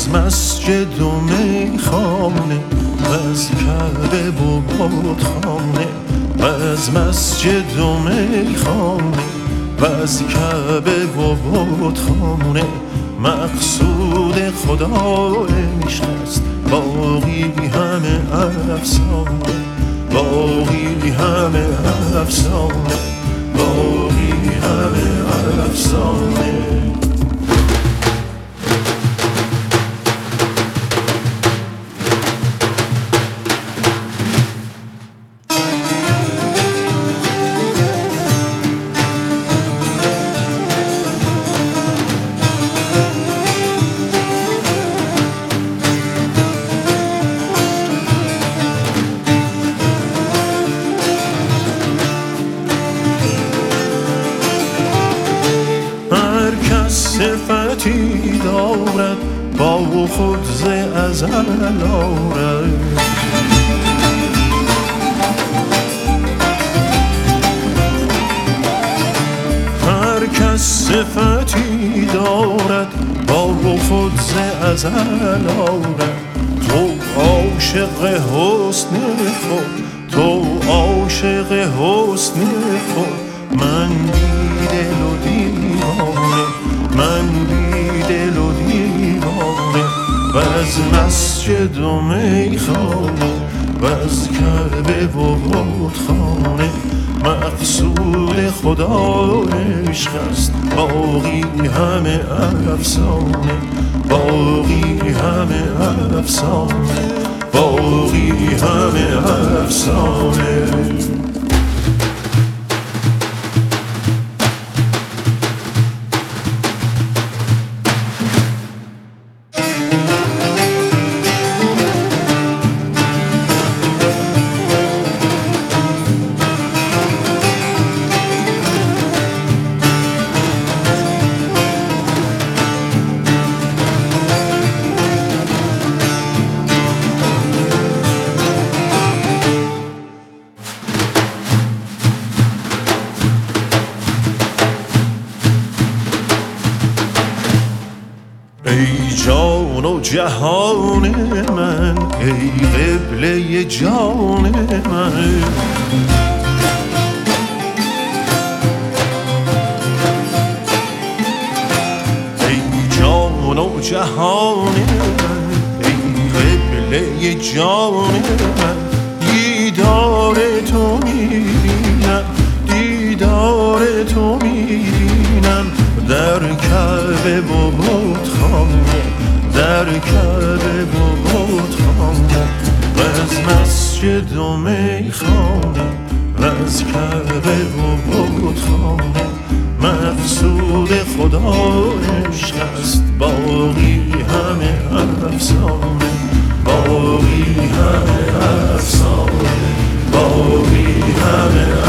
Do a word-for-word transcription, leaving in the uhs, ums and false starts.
وز مسجد و میخانه، وز کعبه و بتخانه، وز مسجد و میخانه، وز کعبه و بتخانه. مقصود خدا عشق است، باقی همه افسانه، باقی همه افسانه، باقی همه افسانه. صفتی دارد با خود ز ازل آرد، هر کس صفتی دارد با خود ز ازل آرد. تو عاشق حسن خود، تو عاشق حسن خود، من بی دل و دیوانه، من بی دل و دیوانه. وز مسجد و میخانه، وز کعبه و بتخانه. مقصود خدا عشق است، باقی همه افسانه، باقی همه افسانه، باقی همه افسانه. ای جان و جهان من، ای قبله جان من، ای جان و جهان من، ای قبله جان من. دیدار تو میبینم، دیدار تو میبینم، در کعبه و بتخانه، در کعبه و بتخانه. وز مسجد و میخانه، وز کعبه و بتخانه. مقصود خدا عشق است، باقی همه افسانه، باقی همه افسانه، باقی همه